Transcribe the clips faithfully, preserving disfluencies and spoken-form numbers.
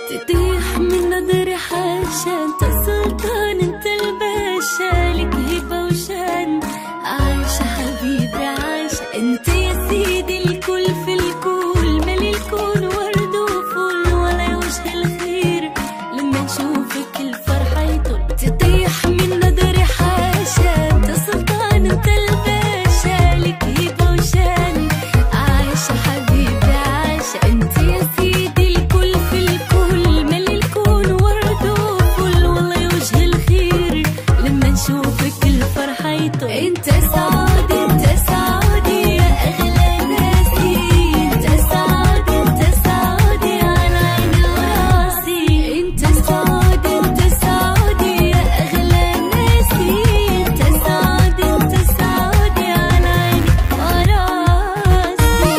تطيح من نظر حاشا، انت السلطان انت الباشا، لك هيبة وشان. عايشة حبيبي عايشة، انت يا سيدي الكل في الكل، مالي الكون ورد وفل، ولا وجه الخير لما نشوفك الفرحة يطل. تطيح من نظر حاشا، انت السلطان انت الباشا، لك هيبة وشان. عايشة حبيبي عايشة، انت يا سيدي الكل في الكل، مالي الكون ورد وفل، والله وجه الخير لما نشوفك الفرحة يطل. انت سعودي انت سعودي يا اغلى ناسي، انت سعودي انت سعودي على عيني وراسي. انت سعودي انت سعودي يا اغلى ناسي، انت سعودي انت سعودي على عيني وراسي.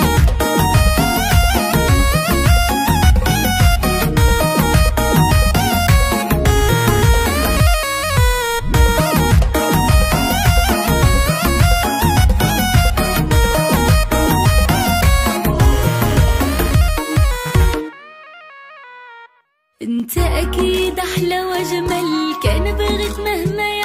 انت اكيد احلى واجمل، كان بغيت مهما